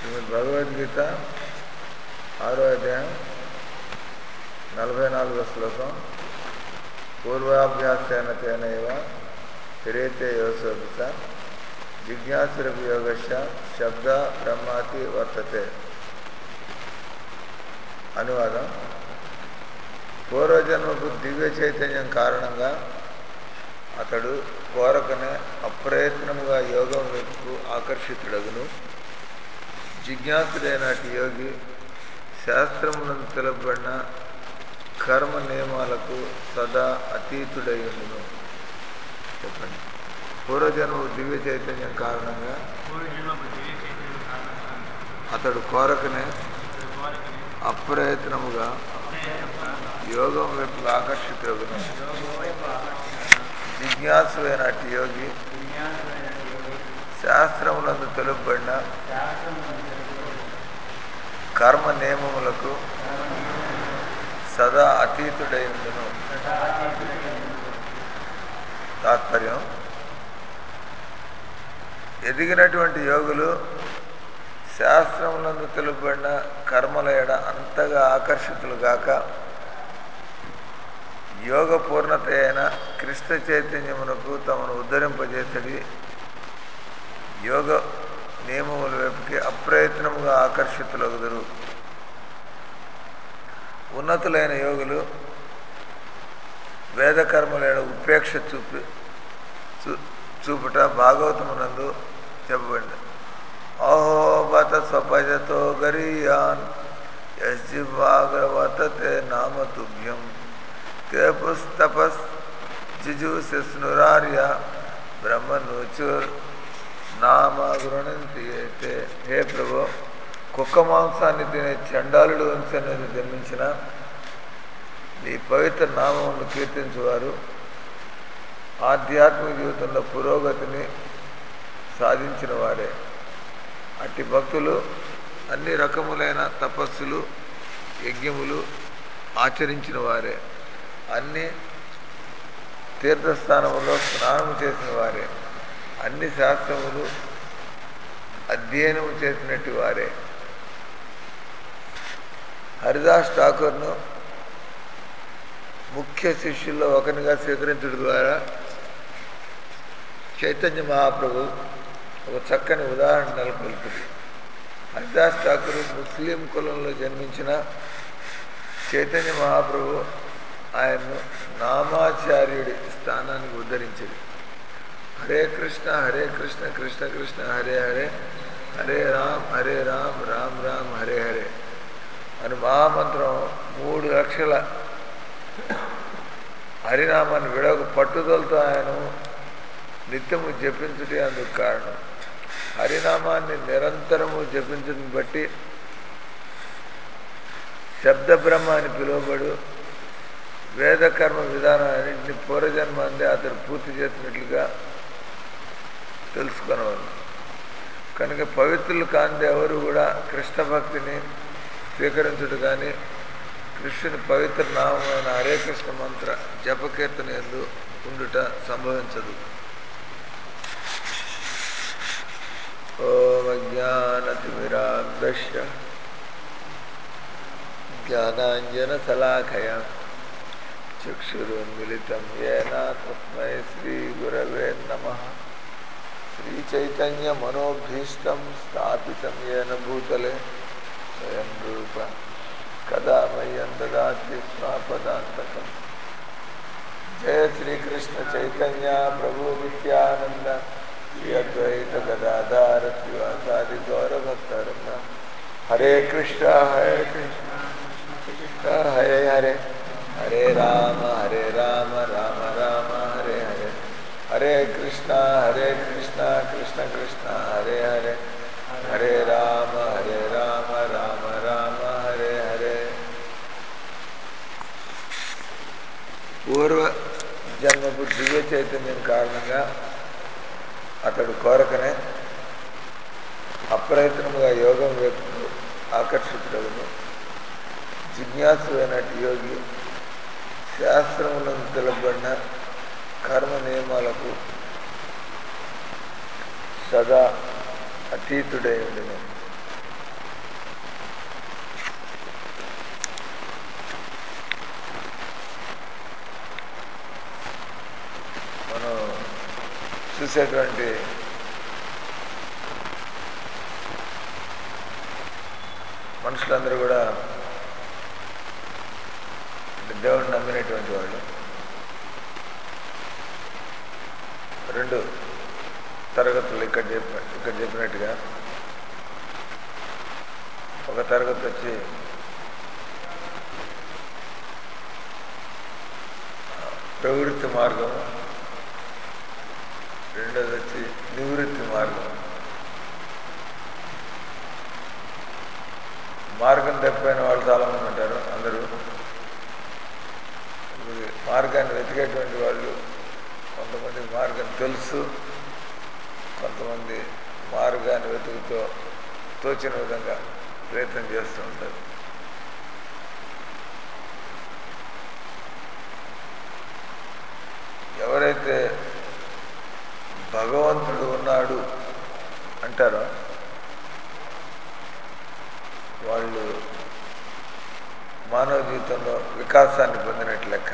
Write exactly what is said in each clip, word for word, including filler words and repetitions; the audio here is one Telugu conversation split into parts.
శ్రీమద్ భగవద్గీత ఆరో అధ్యాయం నలభై నాలుగో శ్లోకం. పూర్వాభ్యాసేన తేనైవ స్థిరేతే యోసోపిత జిజ్ఞాసురపి యోగస్య శబ్ద బ్రహ్మాతి వర్తతే. అనువాదం: పూర్వజన్మకు దివ్య చైతన్యం కారణంగా అతడు కోరకనే అప్రయత్నముగా యోగం వైపుకు ఆకర్షితుడగును. జిజ్ఞాసుడైనటి యోగి శాస్త్రములను తెలుపబడిన కర్మ నియమాలకు సదా అతీతుడయుండును. చెప్పండి. పూర్వజన్మకు దివ్య చైతన్యం కారణంగా అతడు కోరకనే అప్రయత్నముగా యోగం వైపు ఆకర్షితుడగును. జిజ్ఞాసుడైనటి యోగి శాస్త్రములందు తెలుపబడిన కర్మ నియమములకు సదా అతీతుడై ఉండును. తాత్పర్యం: ఎదిగినటువంటి యోగులు శాస్త్రములందు తెలుపబడిన కర్మల ఎడ అంతగా ఆకర్షితులు గాక యోగ పూర్ణత అయిన కృష్ణ చైతన్యమునకు తమను ఉద్ధరింపజేసడి యోగ నియమముల వైపుకి అప్రయత్నముగా ఆకర్షితులగుదురు. ఉన్నతులైన యోగులు వేదకర్మల ఉపేక్ష చూపి చూ చూపుట భాగవతమునందు చెప్పబడింది. అహో బత స్వపజతో గరీయాన్ యజ్జివాగ్రవతతే నామ తుభ్యం తే పుస్తపస్ జిజుస్నురార్య బ్రహ్మనుచుర్ నామ గృణంతి. అయితే హే ప్రభు, కుక్క మాంసాన్ని తినే చండాలుడు వంశంలో జన్మించిన నీ పవిత్ర నామమును కీర్తించువారు ఆధ్యాత్మిక జీవితంలో పురోగతిని సాధించిన వారే. అట్టి భక్తులు అన్ని రకములైన తపస్సులు యజ్ఞములు ఆచరించిన వారే. అన్ని తీర్థస్థానములో స్నానము చేసిన వారే. అన్ని శాస్త్రములు అధ్యయనము చేసినట్టు వారే. హరిదాస్ ఠాకూర్ను ముఖ్య శిష్యుల్లో ఒకరిగా స్వీకరించడం ద్వారా చైతన్య మహాప్రభు ఒక చక్కని ఉదాహరణ నెలకొల్పింది. హరిదాస్ ఠాకూర్ ముస్లిం కులంలో జన్మించిన చైతన్య మహాప్రభు ఆయన్ను నామాచార్యుడి స్థానానికి ఉద్ధరించింది. హరే కృష్ణ హరే కృష్ణ కృష్ణ కృష్ణ హరే హరే హరే రామ్ హరే రామ్ రామ్ రామ్ హరే హరే అని మహామంత్రం మూడు లక్షల హరినామాన్ని విడవక పట్టుదలతో ఆయన నిత్యము జపించుటే అందుకు కారణం. హరినామాన్ని నిరంతరము జపించడం బట్టి శబ్ద బ్రహ్మ అని పిలువబడు వేదకర్మ విధానాలన్నింటినీ పూర్వజన్మ అందే అతడు పూర్తి చేసినట్లుగా తెలుసుకొనవాలి. కనుక పవిత్రులు కాంతి ఎవరు కూడా కృష్ణ భక్తిని స్వీకరించుడు కానీ కృష్ణుని పవిత్ర నామమైన హరే కృష్ణ మంత్ర జపకీర్తన యందు ఉండుట సంభవించదు. ఓం అజ్ఞానతిమిరాంధస్య జ్ఞానాంజన శలాఖయా చక్షురున్మిళితం యేన తస్మై శ్రీ గురవే నమః. శ్రీచైతన్య మనోభీష్టం స్థాపితం యేన భూతలే స్వయం రూప కదా మह्यं దదాతి స్వపదాంతకం. జయ శ్రీకృష్ణ చైతన్య ప్రభు నిత్యానంద శ్రీ అద్వైత గదాధర శ్రీవాసాది గౌరభక్తవృంద. హరే కృష్ణ హరే కృష్ణ కృష్ణ హరే హరే హరే రామ హరే రామ రామ రామ హరే హరే హరే కృష్ణ హరే కృష్ణ కృష్ణ కృష్ణ హరే హరే హరే రామ హరే రామ రామ రామ హరే హరే. పూర్వ జన్మపు దివ్య చైతన్యం కారణంగా అతడు కోరకనే అప్రయత్నముగా యోగం వైపు ఆకర్షితుడగును. జిజ్ఞాసుడైనటి యోగి శాస్త్రములను తెలుపబడిన కర్మ నియమాలకు సదా అతీతుడై ఉండును. చూసేటువంటి మనుషులందరూ కూడా దేవుడిని నమ్మినటువంటి వాళ్ళు రెండు తరగతులు ఇక్కడ చెప్ప ఇక్కడ చెప్పినట్టుగా ఒక తరగతి వచ్చి ప్రవృత్తి మార్గం, రెండోది వచ్చి నివృత్తి మార్గం. మార్గం తప్పిపోయిన వాళ్ళు చాలామంది ఉంటారు. అందరూ మార్గాన్ని వెతికేటువంటి వాళ్ళు కొంతమంది మార్గం తెలుసు, కొంతమంది మార్గాన్ని వెతుకుతూ తోచిన విధంగా ప్రయత్నం చేస్తూ ఉంటారు. ఎవరైతే భగవంతుడు ఉన్నాడు అంటారో వాళ్ళు మానవ జీవితంలో వికాసాన్ని పొందినట్టు లెక్క.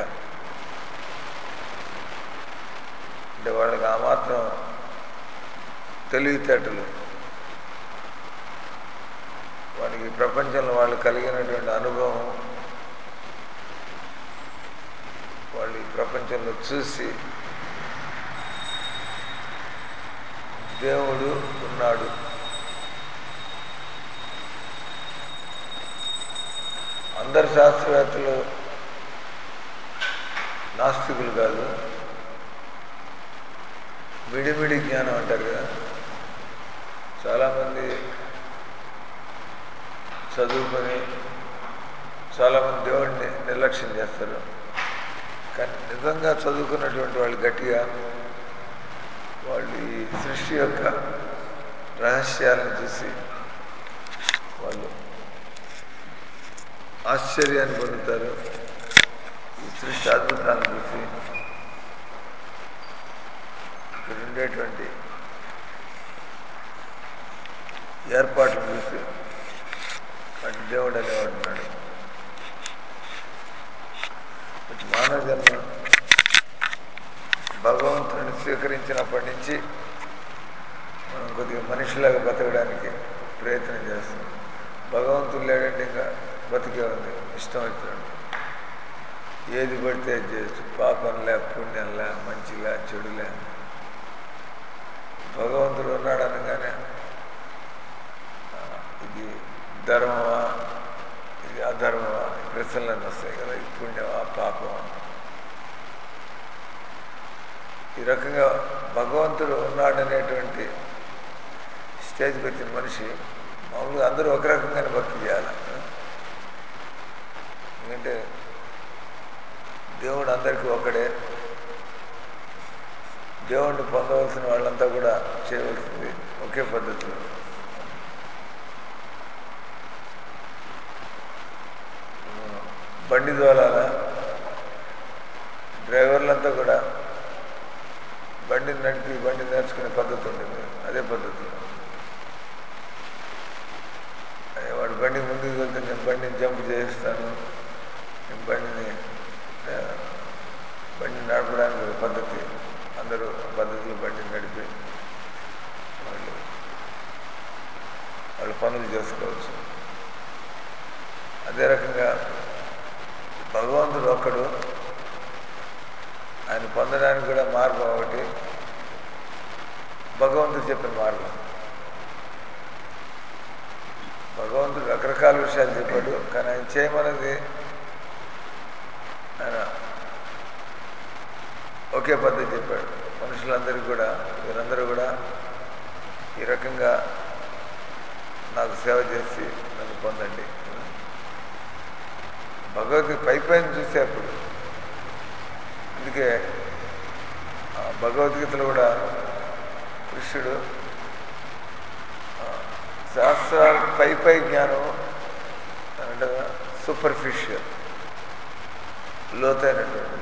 అంటే వాళ్ళకి ఆ మాత్రం తెలివితేటలు, వాడికి ప్రపంచంలో వాళ్ళు కలిగినటువంటి అనుభవం, వాళ్ళు ఈ ప్రపంచంలో చూసి దేవుడు ఉన్నాడు, అందరు శాస్త్రవేత్తలు నాస్తికులు కాదు, మిడిమిడి జ్ఞానం అంటారు కదా. చాలామంది చదువుకొని చాలామంది దేవుడిని నిర్లక్ష్యం చేస్తారు. కానీ నిజంగా చదువుకున్నటువంటి వాళ్ళు గట్టిగా వాళ్ళు ఈ సృష్టి యొక్క రహస్యాలను చూసి వాళ్ళు ఆశ్చర్యాన్ని పొందుతారు. ఈ సృష్టి అద్భుతాలను చూసి ఇక్కడ ఉండేటువంటి ఏర్పాట్లు చూసి అటు దేవుడు అనేవాడు ఉన్నాడు. మానవ జన్మ భగవంతుడిని స్వీకరించినప్పటి నుంచి మనం కొద్దిగా మనిషిలాగా బతకడానికి ప్రయత్నం చేస్తున్నాం. భగవంతుడు లేడంటే ఇంకా బతికే ఉంది, ఇష్టం వచ్చినాడు, ఏది పడితే అది చేయొచ్చు, పాపంలే పుణ్యంలే మంచిలే చెడులే. భగవంతుడు ఉన్నాడు అనగానే ఇది ధర్మమా ఇది అధర్మమా ప్రశ్నలన్నీ వస్తాయి కదా. ఇది పుణ్యమా పాపమా? ఈ రకంగా భగవంతుడు ఉన్నాడనేటువంటి స్టేజ్కి వచ్చిన మనిషి మామూలుగా అందరూ ఒక రకంగానే భక్తి చేయాలి. ఎందుకంటే దేవుడు అందరికీ ఒకడే. దేవుణ్ణి పొందవలసిన వాళ్ళంతా కూడా చేయవలసింది ఒకే పద్ధతిలో. బండి దోలాల డ్రైవర్లంతా కూడా బండిని నడిపి బండి నేర్చుకునే పద్ధతి ఉంటుంది, అదే పద్ధతిలో. వాడు బండి ముందుకు వెళ్తే నేను బండిని జంప్ చేయిస్తాను, నేను బండిని బండిని నడపడానికి ఒక పద్ధతి, అందరూ పద్ధతిలో బండిని నడిపి వాళ్ళు వాళ్ళ పనులు చేసుకోవచ్చు. అదే రకంగా భగవంతుడు ఒక్కడు, ఆయన పొందడానికి కూడా మార్గం ఒకటి, భగవంతుడు చెప్పిన మార్గం. భగవంతుడు రకరకాల విషయాలు చెప్పాడు, కానీ ఆయన చేయమన్నది ఆయన ఒకే పద్ధతి చెప్పాడు. మనుషులందరికీ కూడా వీరందరూ కూడా ఈ రకంగా నాకు సేవ చేసి నన్ను పొందండి. భగవద్గీత పై పైన చూసేప్పుడు అందుకే భగవద్గీతలో కూడా కృష్ణుడు శాస్త్రాల పై పై జ్ఞానం అంటే సూపర్ఫిషియల్, లోతైనటువంటి.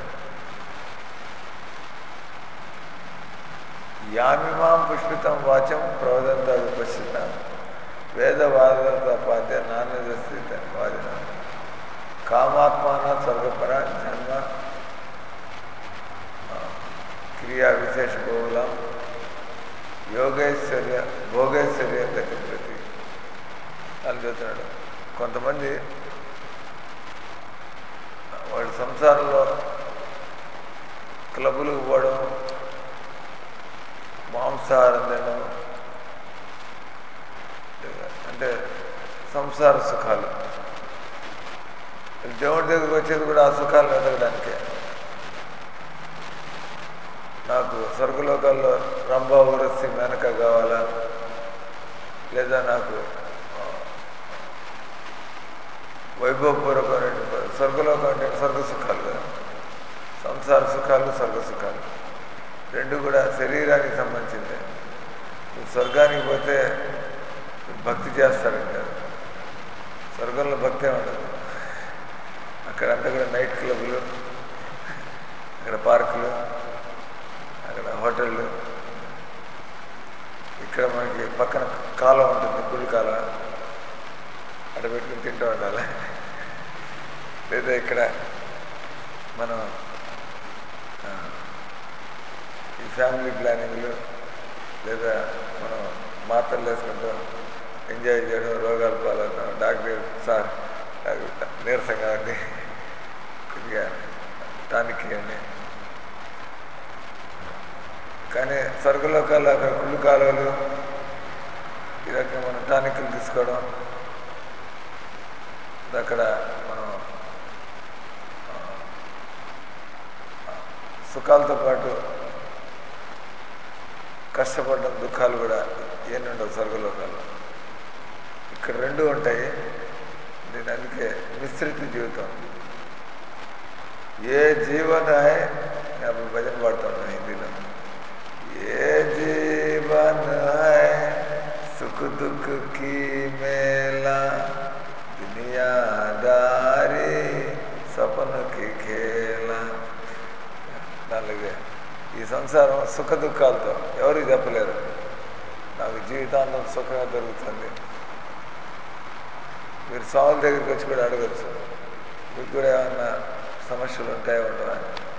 యామిమాం పుష్పితం వాచం ప్రవదంతా విపశ్చిత వేదవాదపాద్య నాణ్యదస్థిత వాదిన కామాత్మాన స్వర్గపర జన్మ క్రియా విశేష బహుళం యోగైశ్వర్య భోగైశ్వర్య గతి ప్రతి అని చెబుతున్నాడు. కొంతమంది వాడి సంసారంలో క్లబ్బులకు పోవడం, మాంసాహారం తినడం, అంటే సంసార సుఖాలు. దేవుడి దగ్గరికి వచ్చేది కూడా ఆ సుఖాలు వెతకడానికే. నాకు స్వర్గలోకాల్లో రంభా ఊరస్సి మేనక కావాలా, లేదా నాకు వైభవపూర్వకమైన స్వర్గలోకం అంటే స్వర్గ సుఖాలు కదా, సంసార సుఖాలు స్వర్గ సుఖాలు రెండు కూడా శరీరానికి సంబంధించింది. స్వర్గానికి పోతే భక్తి చేస్తారని కాదు, స్వర్గంలో భక్తే ఉండదు. అక్కడంతా కూడా నైట్ క్లబ్లు, అక్కడ పార్కులు, అక్కడ హోటళ్ళు, ఇక్కడ మనకి పక్కన కాలం ఉంటుంది, కుళ్ళు కాలం, అక్కడ పెట్టుకుని తింటూ ఉండాలి. లేదా ఇక్కడ మనం ఈ ఫ్యామిలీ ప్లానింగ్లు, లేదా మనం మాత్రలు వేసుకుంటూ ఎంజాయ్ చేయడం, రోగాలు పాలవుతాం. డాక్టర్ సార్ నీరసంగా ఉంది, కొద్దిగా టానిక్ ఇవ్వండి. కానీ స్వర్గలోకాల్లో అక్కడ కుళ్ళు కాలువలు, ఈ రకంగా మనం టానిక్లు తీసుకోవడం, అక్కడ మనం సుఖాలతో పాటు కష్టపడడం, దుఃఖాలు కూడా ఏమి ఉండవు స్వర్గలోకాల్లో. ఇక్కడ రెండు ఉంటాయి. దీని అందుకే మిశ్రిత జీవితం. ఏ జీవన హై, అప్పుడు భజన పాడుతున్నాం హిందీలో, ఏ జీవన హై సుఖ దుఃఖ కీ మేలా, దునియాదారీ సపన కి ఖేలా. దానిలో ఈ సంసారం సుఖ దుఃఖాలతో ఎవరికి చెప్పలేరు. నాకు జీవితాంతం సుఖంగా దొరుకుతుంది. మీరు స్వాముల దగ్గరికి వచ్చి కూడా అడగచ్చు, మీకు కూడా ఏమన్నా సమస్యలు ఉంటాయో ఉండవా.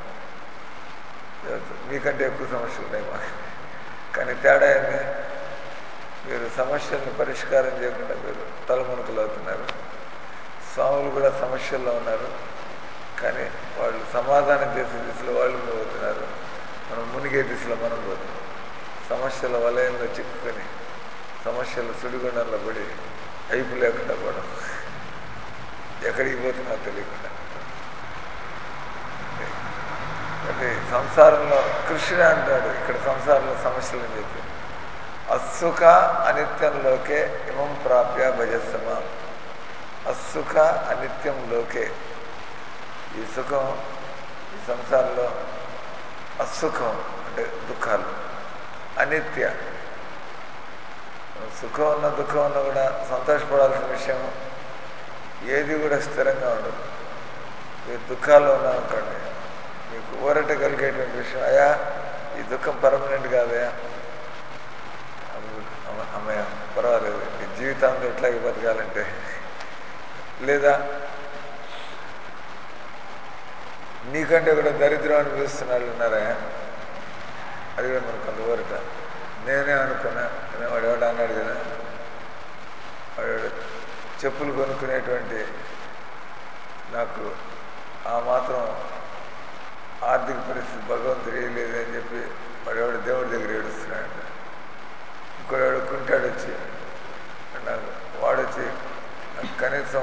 మీకంటే ఎక్కువ సమస్యలు ఉన్నాయి మాకు. కానీ తేడా ఏంది, మీరు సమస్యలను పరిష్కారం చేయకుండా మీరు తలమునకలు అవుతున్నారు. స్వాములు కూడా సమస్యల్లో ఉన్నారు, కానీ వాళ్ళు సమాధానం చేసే దిశలో వాళ్ళు పోతున్నారు, మనం మునిగే దిశలో మనం పోతున్నాం. సమస్యల వలయంలో చిక్కుకొని సమస్యల సుడిగుండంలో పడి అయిపు లేకుండా పోవడం, ఎక్కడికి పోతున్నా తెలియకుండా. అంటే సంసారంలో కృష్ణుడు అంటాడు, ఇక్కడ సంసారంలో సమస్యలని చెప్పి, అసుఖ అనిత్యంలోకే ఇమం ప్రాప్య భజస్సమ. అసుఖ అనిత్యంలోకే, ఈ సుఖం ఈ సంసారంలో అసుఖం అంటే దుఃఖాలు, అనిత్య. సుఖం ఉన్న దుఃఖం ఉన్నా కూడా సంతోషపడాల్సిన విషయం ఏది కూడా స్థిరంగా ఉండదు. మీరు దుఃఖాల్లో ఉన్నారనుకోండి, మీకు ఊరట కలిగేటువంటి విషయం, అయ్యా ఈ దుఃఖం పర్మనెంట్ కాదయా, అమ్మయ్య పర్వాలేదు ఈ జీవితాంతం ఎట్లాగే బతకాలంటే. లేదా నీకంటే కూడా దరిద్రం అనిపిస్తున్నాళ్ళు ఉన్నారా, అది కూడా మనకు కొంత ఊరట. నేనే అనుకున్నా, వాడు ఎవడు అన్నాడు కదా, వాడు చెప్పులు కొనుక్కునేటువంటి నాకు ఆ మాత్రం ఆర్థిక పరిస్థితి భగవంతుడు వేయలేదు అని చెప్పి వాడు ఎవడు దేవుడి దగ్గర ఏడుస్తున్నాడు. ఇంకోడు కుంటాడు వచ్చి నాకు, వాడొచ్చి నాకు కనీసం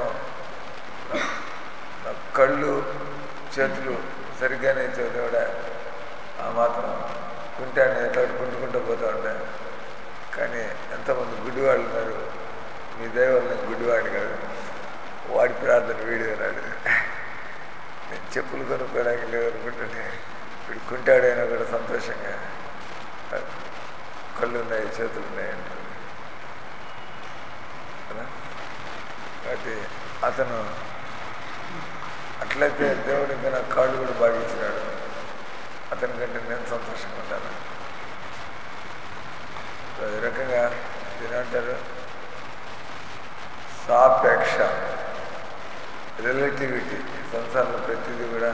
నా కళ్ళు చేతులు సరిగ్గానే ఇచ్చావు దేవుడా, ఆ మాత్రం కుంటాడు ఎట్లా కుంటుకుంటూ పోతూ ఉంటాను. కానీ ఎంతమంది గుడ్డివాళ్ళు ఉన్నారు, మీ దయ వల్ల నేను గుడ్డివాడిని కాదు, వాడి ప్రార్థన వీడి అన్నాడు. నేను చెప్పులు కొనుక్కోవడానికి లేదనుకుంటుంటే వీడు కుంటాడైనా కూడా సంతోషంగా కళ్ళు ఉన్నాయి చేతులు ఉన్నాయి అంటుంది కదా. కాబట్టి అతను అట్లయితే దేవుడు ఇంకా నాకు కాళ్ళు కూడా బాగా ఇచ్చినాడు, అతని కంటే నేను సంతోషంగా ఉంటాను. ఈ రకంగా దీని అంటారు సాపేక్ష, రిలేటివిటీ. సంసారంలో ప్రతిదీ కూడా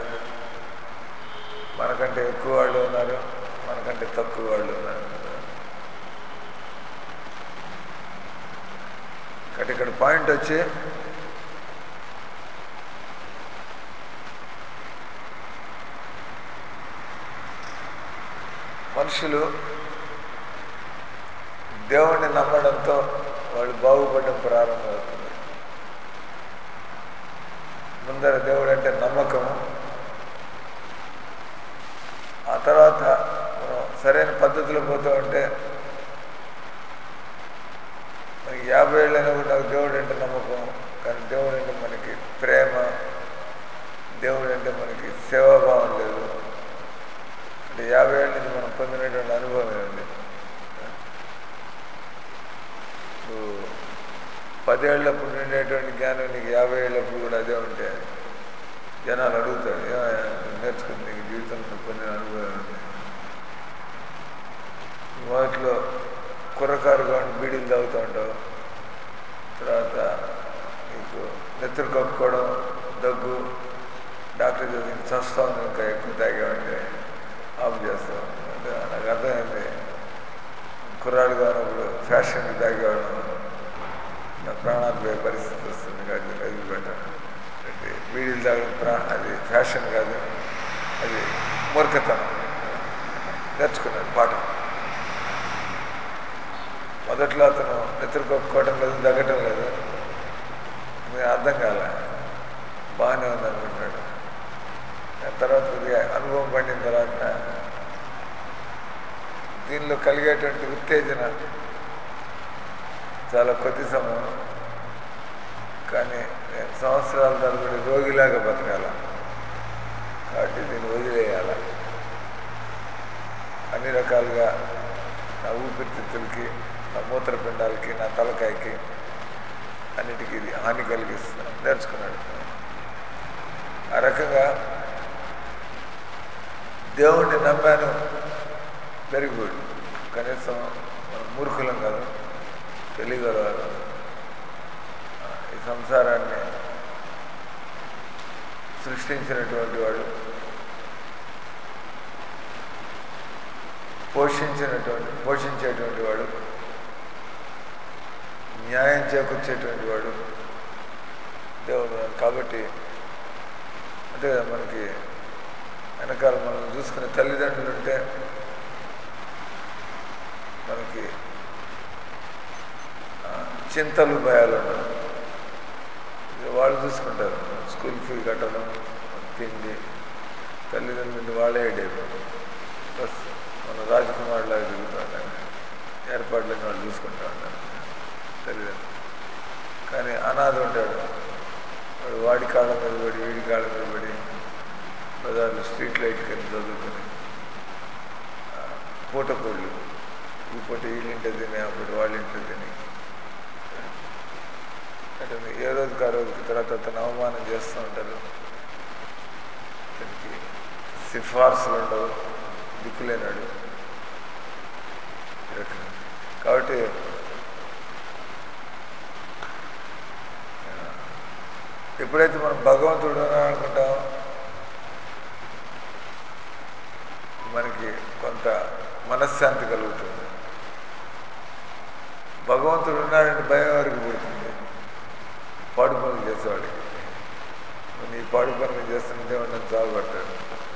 మనకంటే ఎక్కువ వాళ్ళు ఉన్నారు, మనకంటే తక్కువ వాళ్ళు ఉన్నారు. బట్ ఇక్కడ పాయింట్ వచ్చి మనుషులు దేవుణ్ణి నమ్మడంతో వాళ్ళు బాగుపడడం ప్రారంభమవుతుంది. ముందర దేవుడు అంటే నమ్మకము, ఆ తర్వాత మనం సరైన పద్ధతిలో పోతూ ఉంటే మనకి యాభై ఏళ్ళైనా కూడా నాకు దేవుడు అంటే నమ్మకం, కానీ దేవుడు అంటే మనకి ప్రేమ, దేవుడు అంటే మనకి సేవాభావం లేదు. అంటే యాభై ఏళ్ళ నుంచి మనం పొందినటువంటి అనుభవం ఏమిటి? నువ్వు పదేళ్ళప్పుడు ఉండేటువంటి జ్ఞానం నీకు యాభై ఏళ్ళప్పుడు కూడా అదే ఉంటే జనాలు అడుగుతారు, ఏమయ్యా నేర్చుకుని నీకు జీవితంలో పొందిన అనుభవం ఉంది. మొదట్లో కుర్రకారు కానీ బీడీలు తాగుతూ ఉంటావు, తర్వాత నీకు నెత్తురు కప్పుకోవడం, దగ్గు, డాక్టర్ చదివి చస్తా ఉంది ఇంకా ఎక్కువ తాగామంటే ఆఫ్ చేస్తాం. అంటే నాకు అర్థమైంది, కుర్రాడు కానప్పుడు ఫ్యాషన్కి తాగేవాళ్ళం, నా ప్రాణాలు పోయే పరిస్థితి వస్తుంది కాబట్టి అది బెటర్. అంటే బీడీలు తాగడం ప్రా అది ఫ్యాషన్ కాదు, అది మూర్ఖతనం. నేర్చుకున్నాను పాఠం. మొదట్లో అతను నెత్తురు కప్పుకోవటం లేదు, దగ్గటం లేదు, మీకు అర్థం కాలే, బాగానే ఉంది అనుకుంటాడు. తర్వాత కొద్దిగా అనుభవం పడిన తర్వాత దీనిలో కలిగేటువంటి ఉత్తేజన చాలా కొద్ది సమయం, కానీ నేను సంవత్సరాల తరబడి రోగిలాగా బతకాల, కాబట్టి దీన్ని వదిలేయాల. అన్ని రకాలుగా నా ఊపిరితిత్తులకి, నా మూత్రపిండాలకి, నా తలకాయకి అన్నిటికీ ఇది హాని కలిగిస్తున్నాను నేర్చుకున్నాడు. ఆ రకంగా దేవుణ్ణి నమ్మాను, వెరీ గుడ్. కనీసం మనం మూర్ఖులం కాదు, తెలియగలవారు. ఈ సంసారాన్ని సృష్టించినటువంటి వాడు, పోషించినటువంటి పోషించేటువంటి వాడు, న్యాయం చేకూర్చేటువంటి వాడు దేవుడు. కాబట్టి అంటే మనకి వెనకాల మనం చూసుకునే తల్లిదండ్రులు ఉంటే మనకి చింతలు భయాలు ఉండవు. వాళ్ళు చూసుకుంటారు, స్కూల్ ఫీ కట్టడం, తిండి, తల్లిదండ్రులు వాళ్ళే హెడ్ అయిపోతారు. బస్ మన రాజకుమారులాగా తిరుగుతూ ఉంటారు, ఏర్పాట్లన్నీ వాళ్ళు చూసుకుంటూ ఉంటారు తల్లిదండ్రులు. కానీ అనాథ ఉంటాడు, వాడు వాడి కాళ్ళ మీద పడి వీడి కాళ్ళ మీద పడి బజార్లో స్ట్రీట్ లైట్ కింద చదువుకుని పూటకోళ్ళు, ఈ పూట వీళ్ళింటే తిని, ఆ పూట వాళ్ళింటే తిని, అంటే ఏ రోజుకి ఆ రోజుకి తర్వాత అతను అవమానం చేస్తూ ఉంటారు. అతనికి సిఫార్సులు ఉండవు, దిక్కులేనాడు. కాబట్టి ఎప్పుడైతే మనం భగవంతుడు అనుకుంటాం, మనకి కొంత మనశ్శాంతి కలుగుతుంది. భగవంతుడు ఉన్నాడంటే భయం వరకు పుడుతుంది పాడు పనులు చేసేవాడికి. నీ పాడు పనులు చేస్తున్న దేవుడు నన్ను చావబడతాడు.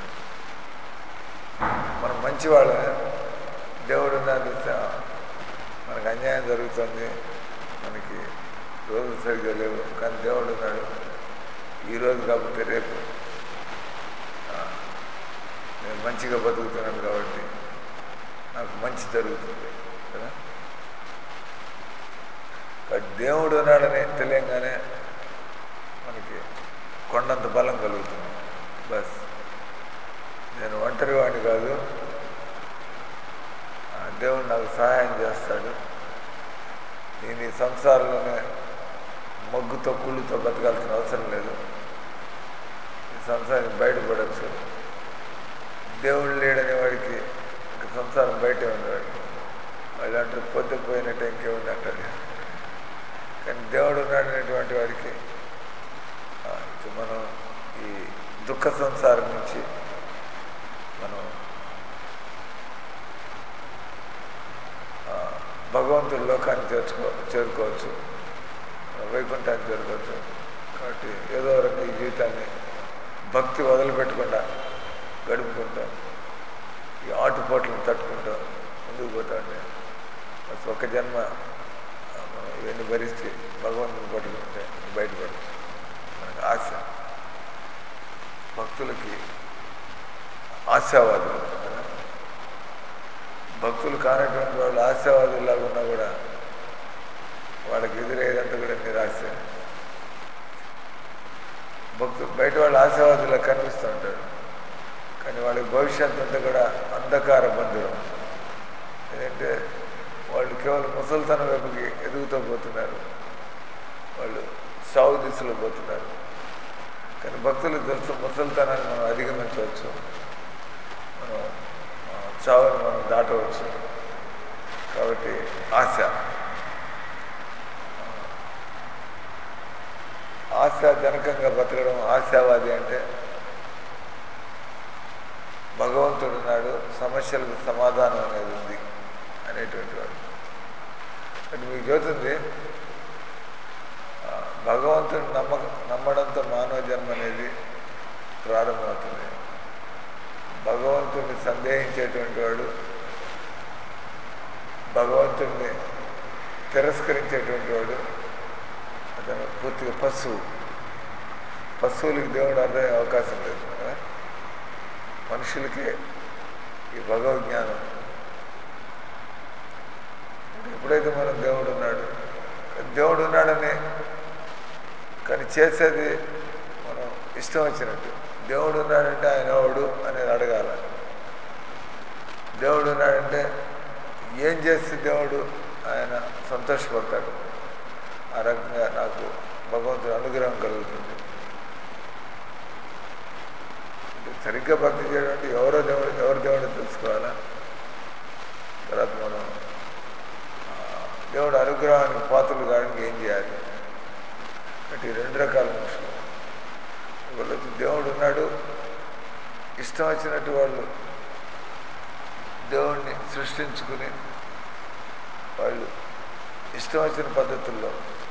మనం మంచివాళ్ళమే, దేవుడు ఉన్నాడు చూస్తే మనకు అన్యాయం జరుగుతుంది, మనకి రోజులు సరిగ్గా లేవు, కానీ దేవుడు ఉన్నాడు. ఈరోజు కాకపోతే రేపు నేను మంచిగా బతుకుతున్నాను కాబట్టి నాకు మంచి జరుగుతుంది కదా. కాబట్టి దేవుడు ఉన్నాడని తెలియగానే మనకి కొండంత బలం కలుగుతుంది. బస్ నేను ఒంటరి వాడిని కాదు, దేవుడు నాకు సహాయం చేస్తాడు. నేను ఈ సంసారంలోనే మగ్గుతో కుళ్ళుతో బతకాల్సిన అవసరం లేదు, ఈ సంసారానికి బయటపడవచ్చు. దేవుడు లేడనే వాడికి ఇంక సంసారం బయటే ఉండేవాడు. వాళ్ళు అంటారు పొద్దు పోయినట్టు ఇంకేముంది అంటారు. కానీ దేవుడు ఉన్నాడనేటువంటి వాడికి మనం ఈ దుఃఖ సంసారం నుంచి మనం భగవంతుడి లోకాన్ని చేర్చుకో చేరుకోవచ్చు. వైకుంఠానికి జరగవచ్చు. కాబట్టి ఏదో రకంగా ఈ జీవితాన్ని భక్తి వదిలిపెట్టకుండా గడుపుకుంటాం, ఈ ఆటుపోట్లను తట్టుకుంటాం ముందుకు పోతా ఉంటే ఒక జన్మ మనం ఇవన్నీ భరిస్తే భగవంతుని పట్టుకుంటే బయటపడచ్చు. మనకు ఆశ, భక్తులకి ఆశావాదులు కదా, భక్తులు కానటువంటి వాళ్ళు ఆశావాదులాగా ఉన్నా కూడా వాళ్ళకి ఎదురయ్యేదంతా కూడా నిరాశ. భక్తులు బయట వాళ్ళు ఆశావాదులా కనిపిస్తూ ఉంటారు, కానీ వాళ్ళకి భవిష్యత్తు అంతా కూడా అంధకార బంధురం. ఏంటంటే వాళ్ళు కేవలం ముసలితనం వైపుకి ఎదుగుతూ పోతున్నారు, వాళ్ళు సాగు దిశలో పోతున్నారు. కానీ భక్తులకు తెలుసు ముసలితనాన్ని మనం అధిగమించవచ్చు, మనం చావుని మనం దాటవచ్చు. కాబట్టి ఆశ ఆశాజనకంగా బతకడం. ఆశావాది అంటే భగవంతుడు ఉన్నాడు, సమస్యలకు సమాధానం అనేది ఉంది అనేటువంటి వాడు. అంటే మీకు చెబుతుంది, భగవంతుని నమ్మ నమ్మడంతో మానవ జన్మ అనేది ప్రారంభమవుతుంది. భగవంతుడిని సందేహించేటువంటి వాడు, భగవంతుడిని తిరస్కరించేటువంటి వాడు అతను పూర్తిగా పశువు. పశువులకి దేవుడు అర్థమయ్యే అవకాశం లేదు కదా, మనుషులకే ఈ భగవజ్ఞానం. ఎప్పుడైతే మనం దేవుడు ఉన్నాడు, దేవుడు ఉన్నాడని కానీ చేసేది మనం ఇష్టం వచ్చినట్టు. దేవుడు ఉన్నాడంటే ఆయన ఎవడు అనేది అడగాల. దేవుడు ఉన్నాడంటే ఏం చేస్తే దేవుడు ఆయన సంతోషపడతాడు, ఆ రకంగా నాకు భగవంతుడి అనుగ్రహం కలుగుతుంది. సరిగ్గా భక్తి చేయడం అంటే ఎవరో దేవుడు ఎవరి దేవుడో తెలుసుకోవాలా. తర్వాత మనం దేవుడు అనుగ్రహానికి పాత్రలు కావడానికి ఏం చేయాలి అంటే ఈ రెండు రకాల మనుషులు. వాళ్ళు దేవుడు ఉన్నాడు, ఇష్టం వచ్చినట్టు వాళ్ళు దేవుణ్ణి సృష్టించుకుని వాళ్ళు ఇష్టం వచ్చిన పద్ధతుల్లో.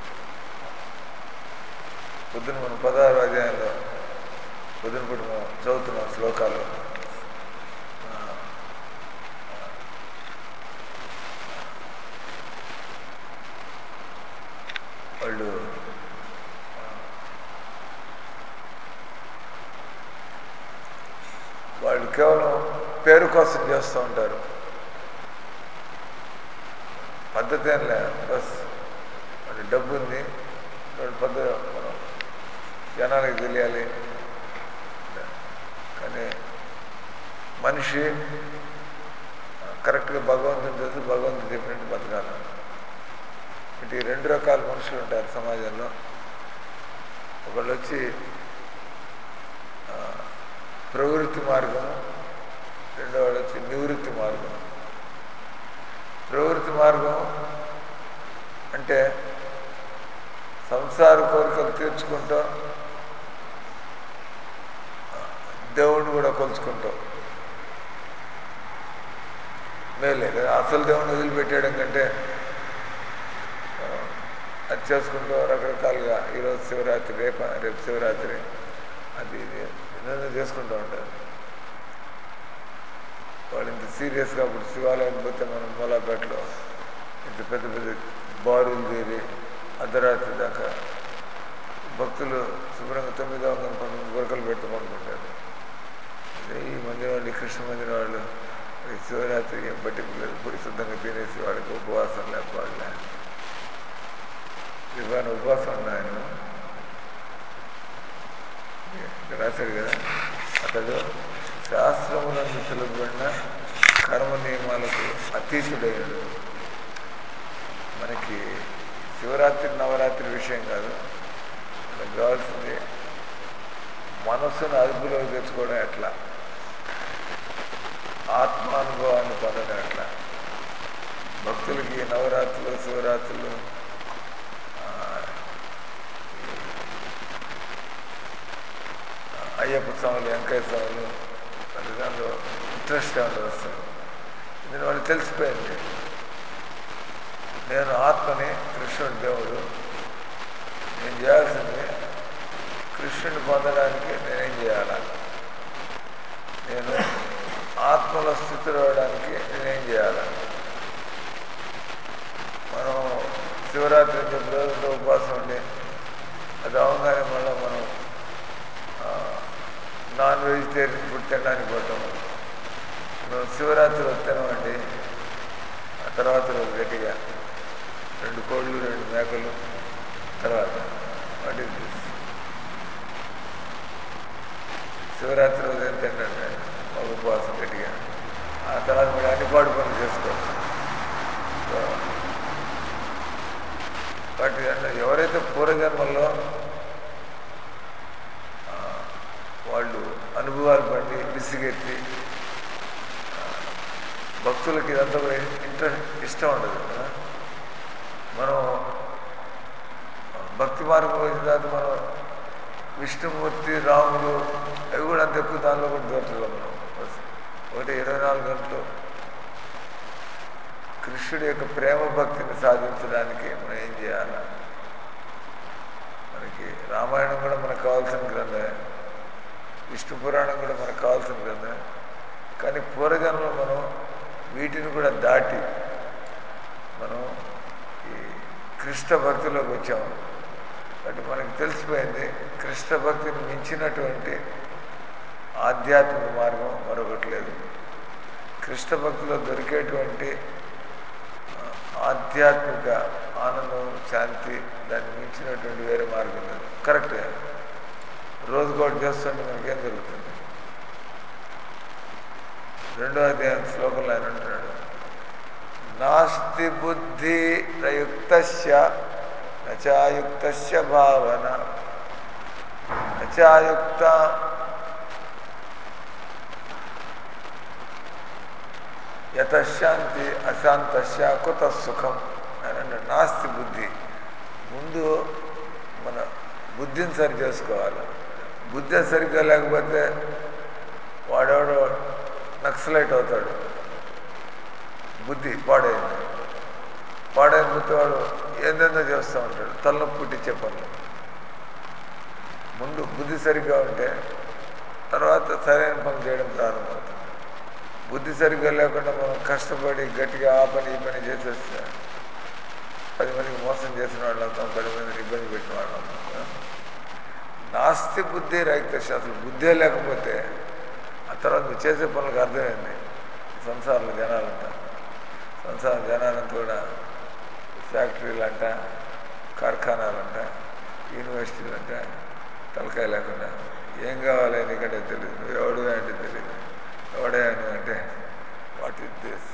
పొద్దున మనం పదహారు అధ్యాయంలో పొద్దున పూట మనం చదువుతున్నాం శ్లోకాలు. వాళ్ళు వాళ్ళు కేవలం పేరు కోసం చేస్తూ ఉంటారు, పద్ధతి ఏం లే. బస్ వాడి డబ్బు ఉంది, వాడి పద్ధతి మనం జనానికి తెలియాలి. కానీ మనిషి కరెక్ట్గా భగవంతుని తెలుసు, భగవంతుడు చెప్పినట్టు బతకాలి. ఇటు ఈ రెండు రకాల మనుషులు ఉంటారు సమాజంలో. ఒకళ్ళు వచ్చి ప్రవృత్తి మార్గం, రెండో వాళ్ళు వచ్చి నివృత్తి మార్గం. ప్రవృత్తి మార్గం అంటే సంసార కోరికలు తీర్చుకుంటూ దేవుణ్ణి కూడా కొలుచుకుంటాం. మేలే కదా, అసలు దేవుణ్ణి వదిలిపెట్టేయడం కంటే అది చేసుకుంటూ రకరకాలుగా ఈరోజు శివరాత్రి, రేప రేపు శివరాత్రి, అది ఏదైనా చేసుకుంటూ ఉంటారు. వాళ్ళు ఇంత సీరియస్గా అప్పుడు శివాలయం పోతే మనం మూలాపేటలో ఇంత పెద్ద పెద్ద బారులు తీరి అర్ధరాత్రి దాకా భక్తులు శుభ్రంగా తొమ్మిది వందల పంతొమ్మిది గురకలు పెడుతూ పడుకుంటారు. ఈ మందిరం వాళ్ళు, కృష్ణ మందిరం వాళ్ళు శివరాత్రి ఏం పట్టింపులేదు, పోయి శుద్ధంగా తినేసి వాళ్ళకి ఉపవాసం లేకపోలే. ఇవాళ ఉపవాసం ఉన్నాయను రాశాడు కదా, అతడు శాస్త్రములను తెలుపబడిన కర్మ నియమాలకు అతీతుడైనడు. మనకి శివరాత్రి నవరాత్రి విషయం కాదు, మనకు కావాల్సింది మనస్సును అదుపులోకి తెచ్చుకోవడం ఎట్లా, ఆత్మానుభవాన్ని పొందడం ఎట్లా. భక్తులకి నవరాత్రులు, శివరాత్రులు, అయ్యప్ప స్వాములు, వెంకయ్య స్వాములు, వాళ్ళ దాంట్లో ఇంట్రెస్ట్ ఏమైనా వస్తుంది. ఇది వాళ్ళకి తెలిసిపోయింది, నేను ఆత్మని, కృష్ణుడు దేవుడు, నేను చేయాల్సింది కృష్ణుని పొందడానికి నేనేం చేయాలా, నేను ఆత్మలో స్థితులు అవ్వడానికి నేనేం చేయాలా. మనం శివరాత్రి తొమ్మిది రోజులతో ఉపవాసం ఉండి అది అవగానే మళ్ళీ మనం నాన్ వెజిటేరియన్ ఫుడ్ తినడానికి పోతాము. మేము శివరాత్రి వస్తామండి, ఆ తర్వాత రోజు గట్టిగా రెండు కోళ్ళు రెండు మేకలు, తర్వాత వాట్ ఈస్ దిస్ శివరాత్రి రోజు ఏం తింటే ఒక ఉపవాసం గట్టిగా, ఆ తర్వాత మీరు అన్ని పాడు పనులు చేసుకోవచ్చు. సో వాటి ఎవరైతే పూర్వజన్మల్లో వాళ్ళు అనుభవాలు పడి విసిగెత్తి భక్తులకి ఇదంతా కూడా ఇంట్రెస్ట్ ఇష్టం ఉండదు కదా. మనం భక్తి మార్గం వచ్చిన తర్వాత మనం విష్ణుమూర్తి రాముడు అవి కూడా అంత ఎక్కువ దానిలో కూడా దొరకలేము. మనం ఒకటి ఇరవై నాలుగు గంటలు కృష్ణుడి యొక్క ప్రేమ భక్తిని సాధించడానికి మనం ఏం చేయాలి. మనకి రామాయణం కూడా మనకు కావాల్సిన గ్రంథమే, విష్ణు పురాణం కూడా మనకు కావాల్సిన గ్రంథమే. కానీ పూర్వజన్మలో మనం వీటిని కూడా దాటి మనం ఈ కృష్ణ భక్తిలోకి వచ్చాము. కాబట్టి మనకు తెలిసిపోయింది కృష్ణ భక్తిని మించినటువంటి ఆధ్యాత్మిక మార్గం మరొకటి లేదు. కృష్ణ భక్తిలో దొరికేటువంటి ఆధ్యాత్మిక ఆనందం శాంతి దాన్ని మించినటువంటి వేరే మార్గం లేదు. కరెక్ట్గా రోజుకోటి చేస్తుంటే మనకేం దొరుకుతుంది. రెండో అధ్యాయం శ్లోకంలో ఆయన అంటున్నాడు, నాస్తి బుద్ధి ప్రయుక్తస్య నచాయుక్తస్య భావన నచాయుక్త యతశాంతి అశాంతస్య కుత సుఖం అని అన్నాడు. నాస్తి బుద్ధి, ముందు మన బుద్ధిని సరి చేసుకోవాలి. బుద్ధి సరిగ్గా లేకపోతే వాడెవడో నక్సలైట్ అవుతాడు. బుద్ధి పాడైంది, పాడైన బుద్ధి వాడు ఏందేందో చేస్తూ ఉంటాడు, తలనొప్పి పుట్టించే పనులు. ముందు బుద్ధి సరిగ్గా ఉంటే తర్వాత సరైన పని చేయడం ప్రారంభమవుతుంది. బుద్ధి సరిగ్గా లేకుండా మనం కష్టపడి గట్టిగా ఆ పని ఈ పని చేసేస్తే పది మందికి మోసం చేసిన వాళ్ళు అవుతాం, పది మందిని ఇబ్బంది పెట్టిన వాళ్ళు అవుతాం. నాస్తి బుద్ధి రైతు అసలు బుద్ధే లేకపోతే ఆ తర్వాత నువ్వు చేసే పనులకు అర్థమైంది. సంసారంలో జనాలంట, సంసార జనాలంతా కూడా ఫ్యాక్టరీలంట, కార్ఖానాలంట, యూనివర్సిటీలంట, తలకాయ లేకుండా ఏం కావాలి నీకంటే తెలియదు, నువ్వు ఎవడు అంటే తెలియదు, ఎవడే నువ్వు అంటే వాట్ ఈస్ దిస్,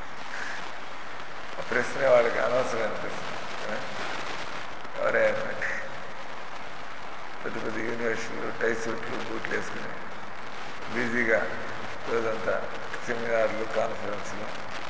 ఆ ప్రశ్నే వాళ్ళకి అనవసరమైన ప్రశ్న. ఎవరే అంటే పెద్ద పెద్ద యూనివర్సిటీలు టై సూట్లు బూట్లు వేసుకుని బిజీగా రోజంతా సెమినార్లు కాన్ఫరెన్స్లు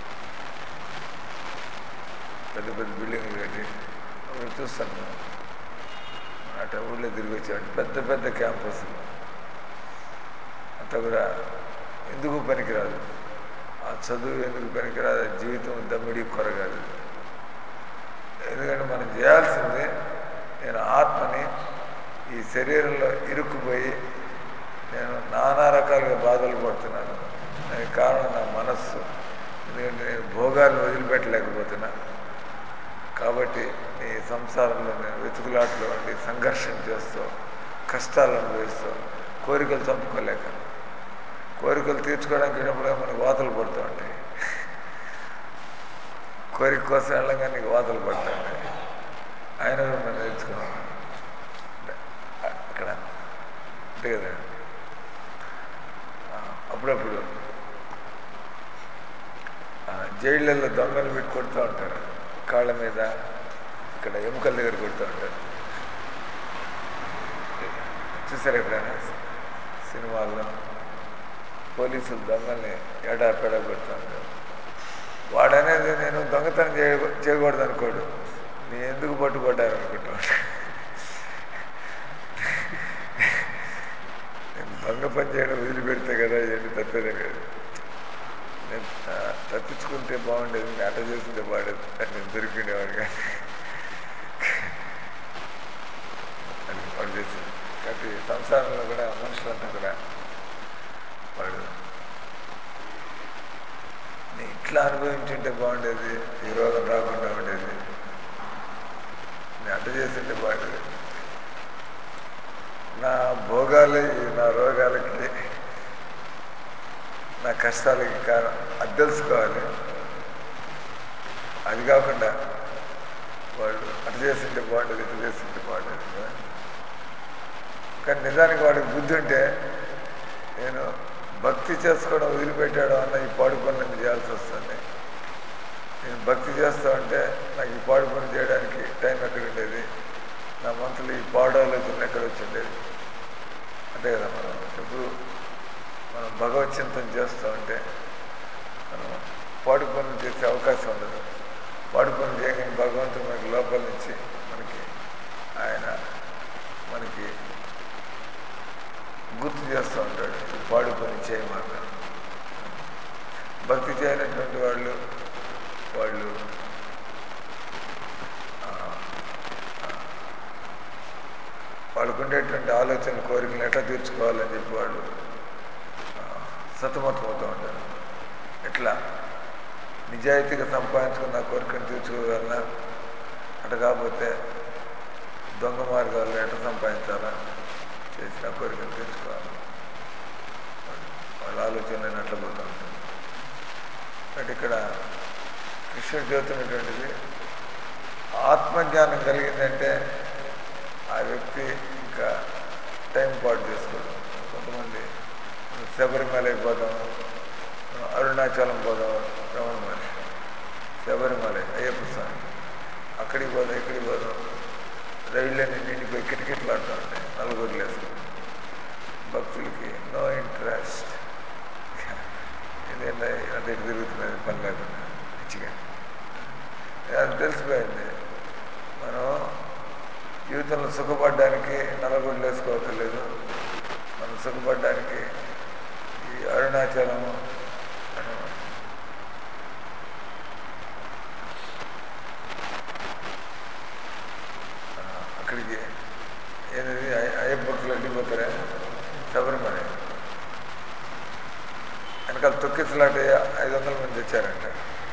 పెద్ద పెద్ద బిల్డింగ్లు కట్టి అప్పుడు చూస్తాను మనం అట్లా ఊళ్ళో తిరిగి వచ్చేవాడు. పెద్ద పెద్ద క్యాంపస్లు అంతా కూడా ఎందుకు పనికిరాదు. ఆ చదువు ఎందుకు పనికిరాదు, జీవితం దమ్మిడి కొరగాదు. ఎందుకంటే మనం చేయాల్సిందే, నేను ఆత్మని ఈ శరీరంలో ఇరుక్కుపోయి నేను నానా రకాలుగా బాధలు పడుతున్నాను. దానికి కారణం నా మనస్సు. ఎందుకంటే నేను భోగాలను వదిలిపెట్టలేకపోతున్నా. కాబట్టి ఈ సంసారంలో నేను వెతుకులాట్లో ఉండి సంఘర్షణ చేస్తూ కష్టాలు అనుభవిస్తూ కోరికలు చంపుకోలేక, కోరికలు తీర్చుకోవడానికి వెళ్ళినప్పుడు మనకు వాతలు పడుతూ ఉంటాయి. కోరిక కోసం వెళ్ళగా నీకు వాతలు పడుతూ ఉంటాయి. ఆయన మనం నేర్చుకున్నాం అక్కడ అంతే కదా. అప్పుడప్పుడు జైళ్ళల్లో దొంగలు పెట్టి కొడుతూ ఉంటారు, కాళ్ళ మీద ఇక్కడ ఎముకల దగ్గర కొడుతూ ఉంటారు. చూసారు ఎప్పుడైనా సినిమాల్లో పోలీసులు దొంగల్ని ఎడా పెడా కొడుతూ ఉంటారు. వాడనేది నేను దొంగతనం చేయ చేయకూడదు అనుకోడు, నేను ఎందుకు పట్టుబడ్డాను అనుకుంటా. నేను దొంగ పని చేయడం వదిలిపెడితే కదా ఏంటి తప్పేదే కదా, నేను తప్పించుకుంటే బాగుండేది, నేను అట్ట చేస్తుంటే బాగుండేది అని నేను దొరికిండేవాడు. కానీ సంసారంలో కూడా మనుషులంతా కూడా వాడు నీ ఇట్లా అనుభవించుంటే బాగుండేది, ఈ రోగం రాకుండా ఉండేది, నేను అడ్డు చేస్తుంటే బాగుండేది, నా భోగాలే నా రోగాలకి నా కష్టాలకి కారణం అది తెలుసుకోవాలి. అది కాకుండా వాడు అటు చేస్తుంటే బాగుండేది, ఇటు చేస్తుంటే బాగుండేది కదా. కానీ నిజానికి వాడికి బుద్ధి ఉంటే నేను భక్తి చేసుకోవడం వదిలిపెట్టాడు అన్న ఈ పాడు పనులను చేయాల్సి వస్తుంది. నేను భక్తి చేస్తా ఉంటే నాకు ఈ పాడు పనులు చేయడానికి టైం ఎక్కడ ఉండేది, నా మనసులో ఈ పాడు ఆలోచనలు ఎక్కడ వచ్చిండేది. అంతే కదా, మనం ఎప్పుడు మనం భగవత్ చింతన చేస్తూ ఉంటే మనం పాడు పనులు చేసే అవకాశం ఉండదు. పాడు పనులు చేయగానే భగవంతుడు మనకి లోపల నుంచి మనకి ఆయన మనకి గుర్తు చేస్తూ ఉంటాడు, పాడు పని చేయమాట. భక్తి చేయనటువంటి వాళ్ళు వాళ్ళు వాళ్ళకు ఉండేటువంటి ఆలోచనలు కోరికలు ఎట్లా తీర్చుకోవాలని చెప్పి వాళ్ళు సతమతం అవుతూ ఉంటారు. ఎట్లా నిజాయితీగా సంపాదించుకున్న కోరికను తీర్చుకోగలనా, అటు కాకపోతే దొంగ మార్గాల్లో ఎట్లా సంపాదించాలా చేసిన కోరికను తీర్చుకోవాలి. వాళ్ళ ఆలోచనలు అట్లా పోతూ ఉంటుంది. బట్ ఇక్కడ కృష్ణుడు చెబుతున్నటువంటిది ఆత్మజ్ఞానం కలిగిందంటే ఆ వ్యక్తి ఇంకా టైం పాటు చేసుకోవడం. కొంతమంది శబరిమల అయిపోదాం, అరుణాచలం పోదాం, రమణ మహర్షి శబరిమల అయ్యప్ప స్వామి అక్కడికి పోదాం ఇక్కడికి పోదాం, రైళ్ళని నిండిపోయి కిటకిటలాడుతూ ఉంటాయి నలుగురు వేసుకుని. భక్తులకి నో ఇంట్రెస్ట్, ఇదేంటే అంత ఇటు తిరుగుతున్నది పని లేకుండా పిచ్చిగా. అది తెలిసిపోయింది. మనం జీవితంలో సుఖపడడానికి నల్లగొడ్లు వేసుకోవక్కర్లేదు. మనం సుఖపడడానికి ఈ అరుణాచలము అక్కడికి ఏది అయ్యప్ప భక్తులు అడ్డిపోతారా, శబరిమల వెనకాల తొక్కిసలాట ఐదు వందల మంది వచ్చారంట.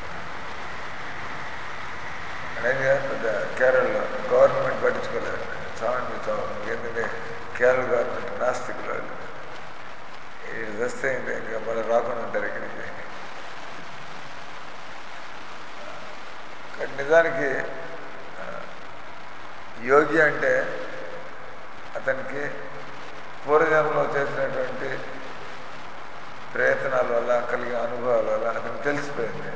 అదేంటి పెద్ద కేరళలో గవర్నమెంట్ పట్టించుకోలేదంట. చావండి చావు, ఎందుకంటే కేరళ గవర్నమెంట్ నాస్తికులు వాళ్ళు. ఇది వస్తే ఇంకా మళ్ళీ రాకుండా ఉంటారు ఇక్కడికి. కానీ నిజానికి యోగి అంటే అతనికి పూర్వజన్మలో చేసినటువంటి ప్రయత్నాల వల్ల కలిగిన అనుభవాల వల్ల అతనికి తెలిసిపోయింది,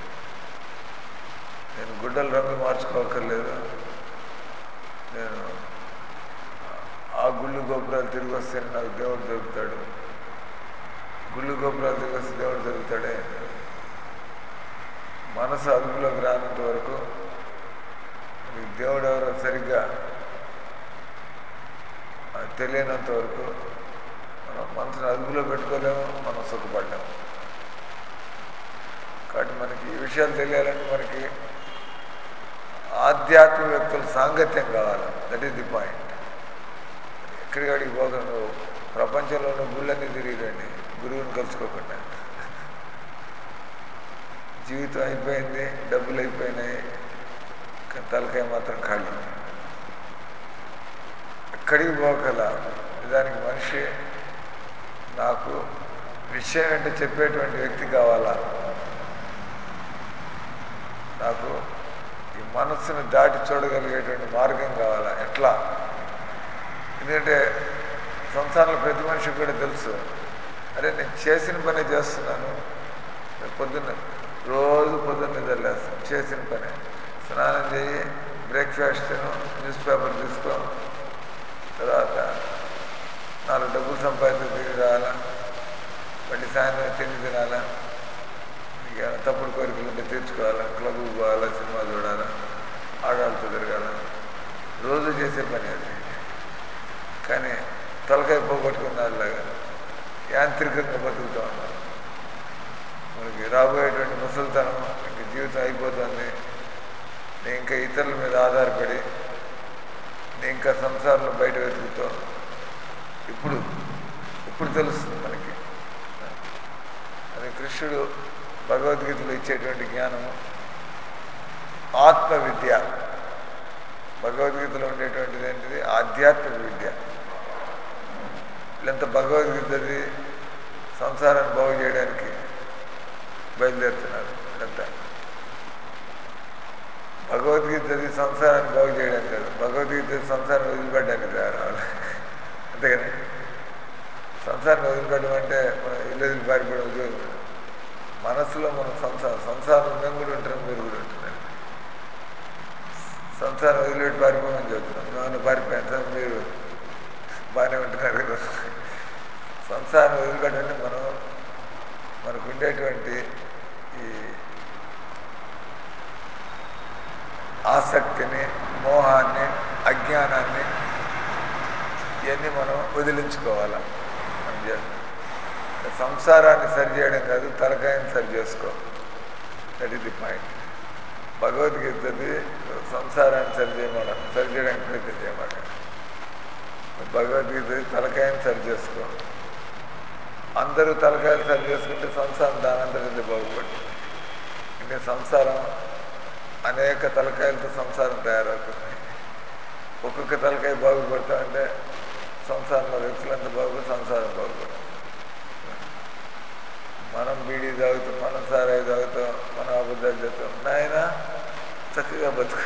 నేను గుడ్డల రంగు మార్చుకోకర్లేదు, నేను ఆ గుళ్ళు గోపురాలు తిరిగి వస్తే నాకు దేవుడు దొరుకుతాడు, గుళ్ళు గోపురాలు తిరిగి వస్తే దేవుడు దొరుకుతాడే. మనసు అదుపులోకి రానంత వరకు దేవుడు ఎవరో సరిగ్గా తెలియనంత వరకు మనం మనసును అదుపులో పెట్టుకోలేము, మనం సుఖపడ్డాము. కాబట్టి మనకి ఈ విషయాలు తెలియాలంటే మనకి ఆధ్యాత్మిక వ్యక్తుల సాంగత్యం కావాలి. That is the point. ఎక్కడికడికి పోకుండా ప్రపంచంలో ఉన్న గుళ్ళన్నీ తిరిగిరండి గురువుని కలుసుకోకుండా. జీవితం అయిపోయింది, డబ్బులు అయిపోయినాయి, కానీ తలకాయ మాత్రం ఖాళీ. ఎక్కడికి పోగల దానికి మనిషి నాకు విషయం అంటే చెప్పేటువంటి వ్యక్తి కావాలా, నాకు ఈ మనస్సును దాటి చూడగలిగేటువంటి మార్గం కావాలా. ఎట్లా? ఎందుకంటే సంసారంలో ప్రతి మనిషికి కూడా తెలుసు, అరే నేను చేసిన పనే చేస్తున్నాను. పొద్దున్న రోజు పొద్దున్న నిద్రలేస్తాను, చేసిన పనే. స్నానం చేయి, బ్రేక్ఫాస్ట్ తిను, న్యూస్ పేపర్ తీసుకో, తర్వాత నాలుగు డబ్బులు సంపాదించి తిరిగి రావాలా, మళ్ళీ సాయంత్రం తిండి తినాలా, నీకు ఏమైనా తప్పుడు కోరికలు ఉంటే తీర్చుకోవాలా, క్లబ్కి పోవాలా, సినిమా చూడాలా, ఆడాళ్ళతో తిరగాల. రోజు చేసే పని అది. కానీ తలకాయ పోగొట్టుకున్న దానిలాగా యాంత్రికంగా బతుకుతూ ఉన్నాం. మనకి రాబోయేటువంటి ముసలితనం, ఇంక జీవితం అయిపోతుంది, నేను ఇంకా ఇతరుల మీద ఆధారపడి నేను ఇంకా సంసారంలో బయట వెతుకుతూ ఇప్పుడు ఇప్పుడు తెలుస్తుంది మనకి. అది కృష్ణుడు భగవద్గీతలో ఇచ్చేటువంటి జ్ఞానం ఆత్మ విద్య. భగవద్గీతలో ఉండేటువంటిది ఏంటిది? ఆధ్యాత్మిక విద్య. వీళ్ళంతా భగవద్గీతది సంసారాన్ని బాగు చేయడానికి బయలుదేరుతున్నారు. వీళ్ళంతా భగవద్గీత చదివి సంసారాన్ని బాగు చేయడానికి కాదు, భగవద్గీత సంసారం వదిలిపెట్టడానికి రావాలి. అంతేగాని సంసారాన్ని వదిలిపెట్టడం అంటే ఇల్లు వదిలి పారిపోవడం ఉద్యోగం. మనసులో మనం సంసారం సంసారం మేము కూడా ఉంటున్నాం, మీరు కూడా ఉంటున్నారు. సంసారం వదిలిపెట్టి పారిపోమని చెబుతున్నాం. మేము పారిపోయాను సార్, మీరు బాగానే ఉంటున్నారు కదా. సంసారం వదిలిపెట్టండి. మనం మనకు ఉండేటువంటి ఈ ఆసక్తిని, మోహాన్ని, అజ్ఞానాన్ని ఇవన్నీ మనం వదిలించుకోవాలి. మనం చేస్తాం సంసారాన్ని సరి చేయడం కాదు, తలకాయని సరి చేసుకో. That is the point. భగవద్గీతది సంసారాన్ని సరి చేయమాట, సరి చేయడానికి ప్రయత్నం చేయమాట. భగవద్గీత తలకాయని సరి చేసుకో. అందరూ తలకాయలు సరి చేసుకుంటే సంసారం దానంతటి బాగుపడుతుంది. ఇంకా సంసారం అనేక తలకాయలతో సంసారం తయారవుతుంది. ఒక్కొక్క తలకాయ బాగుపడతా అంటే సంసారంలో వ్యక్తులంతా బాగుపడి సంసారం బాగుపడుతుంది. మనం బీడీ తాగుతాం, మనం సారాయి తాగుతాం, మనం అబద్ధాలు చేస్తాం. నాయన చక్కగా బతుకు.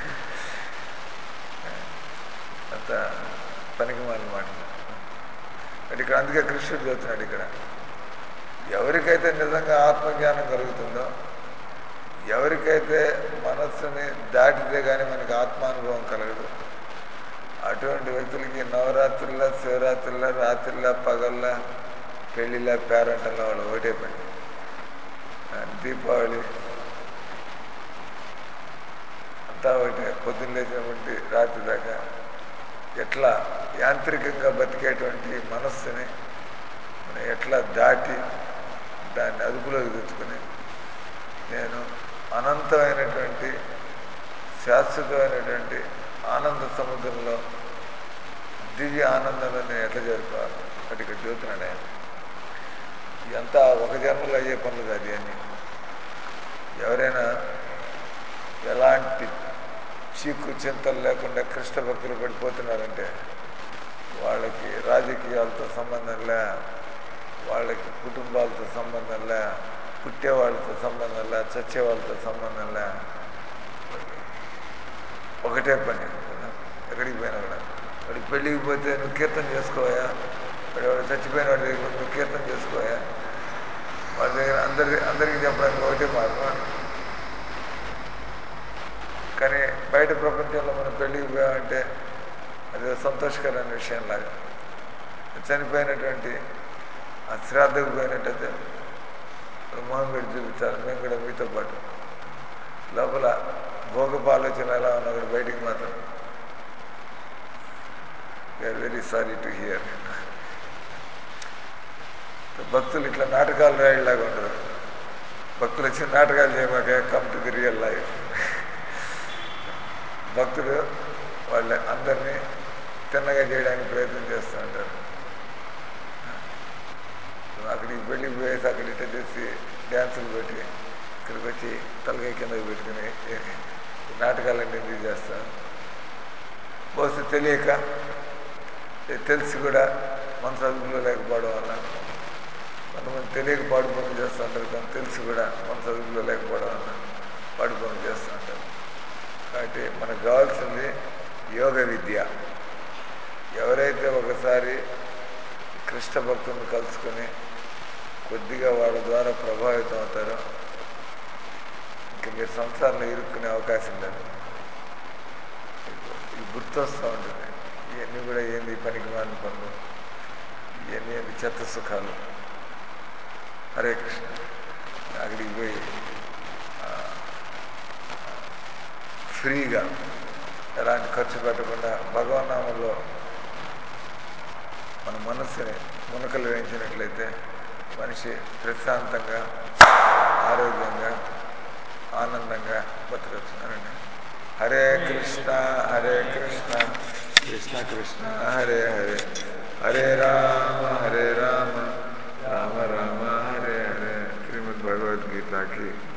అంత పనికి మానమాట. అంటే ఇక్కడ అందుకే కృష్ణుడు చెబుతున్నాడు ఇక్కడ, ఎవరికైతే నిజంగా ఆత్మజ్ఞానం కలుగుతుందో, ఎవరికైతే మనస్సుని దాటితే కానీ మనకి ఆత్మానుభవం కలగదు, అటువంటి వ్యక్తులకి నవరాత్రుల్లో, శివరాత్రుల్లో, రాత్రిలో, పగల్లో, పెళ్ళిళ్ళ, పేరంటల్లో వాళ్ళు ఒకటే పని. దీపావళి అంతా ఒకటే. పొద్దున్న లేచినటువంటి రాత్రి దాకా ఎట్లా యాంత్రికంగా బతికేటువంటి మనస్సుని మనం ఎట్లా దాటి దాన్ని అదుపులోకి తెచ్చుకుని నేను అనంతమైనటువంటి శాశ్వతమైనటువంటి ఆనంద సముద్రంలో దివ్య ఆనందంలో నేను ఎట్లా చేరుకోవాలి అంటే ఇక్కడ చూస్తున్నాడు ఆయన. ఇదంతా ఒక జన్మలో అయ్యే పనులు కాదు ఇవన్నీ. ఎవరైనా ఎలాంటి చీకు చింతలు లేకుండా కృష్ణ భక్తులు పడిపోతున్నారంటే వాళ్ళకి రాజకీయాలతో సంబంధంలే, వాళ్ళకి కుటుంబాలతో సంబంధంలే, పుట్టేవాళ్ళతో సంబంధంలే, చచ్చేవాళ్ళతో సంబంధంలే, ఒకటే పని. ఎక్కడికి పోయినా కూడా వాడికి పెళ్ళికి పోతే నువ్వు కీర్తన చేసుకోవా, వాడు వాడు చచ్చిపోయిన వాడి దగ్గర నువ్వు కీర్తన చేసుకోవా, వాడి దగ్గర అందరి అందరికీ చెప్పడానికి ఒకటే మార్గం. కానీ బయట ప్రపంచంలో మనం పెళ్ళికి పోయామంటే అది సంతోషకరమైన విషయం లాగా. చనిపోయినటువంటి ఆ శ్రాద్ధకు పోయినట్టయితే మొహం పెట్టి చూపించాలి, మేము కూడా మీతో పాటు. లోపల భోగపు ఆలోచన ఎలా ఉన్నా కూడా బయటికి మాత్రం we are very sorry to hear. భక్తులు ఇట్లా నాటకాలు రాయలాగా ఉండరు. భక్తులు వచ్చి నాటకాలు చేయమాక, come to the real life. భక్తులు వాళ్ళ అందరినీ తిన్నగా చేయడానికి ప్రయత్నం చేస్తూ ఉంటారు. అక్కడికి పెళ్ళికి పోయేసి అక్కడ ఇట్ట చేసి డ్యాన్సులు పెట్టి ఇక్కడికి వచ్చి తలకాయ కిందకి పెట్టుకుని నాటకాలన్నీ ఎందుకు చేస్తాను. బహుశా తెలియక, తెలిసి కూడా మనసు అదుపులో లేకపోవడం వల్ల కొంతమంది తెలియక పాడు పనులు చేస్తూ ఉంటారు, కొంత తెలిసి కూడా మనసు అదుపులో లేకపోవడం వల్ల పాడు పనులు చేస్తూ ఉంటారు. కాబట్టి మనకు కావాల్సింది యోగ విద్య. ఎవరైతే ఒకసారి కృష్ణ భక్తులను కలుసుకొని కొద్దిగా వాళ్ళ ద్వారా ప్రభావితం అవుతారో ఇంక మీరు సంసారంలో ఇరుక్కునే అవకాశం లేదు. ఇది గుర్తొస్తూ ఉంటుంది. ఇవన్నీ కూడా ఏంది పనికి మాలిన పనులు, ఇవన్నీ ఏంది చెత్త సుఖాలు. హరే కృష్ణ. అక్కడికి పోయి ఫ్రీగా ఎలాంటి ఖర్చు పెట్టకుండా భగవన్నామంలో మన మనస్సుని మునకలు వేయించినట్లయితే మనిషి ప్రశాంతంగా, ఆరోగ్యంగా, ఆనందంగా బతకచ్చు. అనండి హరే కృష్ణ హరే కృష్ణ కృష్ణ కృష్ణ హరే హరే హరే రామ హరే రామ రామ రామ హరే హరే. శ్రీమద్ భగవద్గీతకి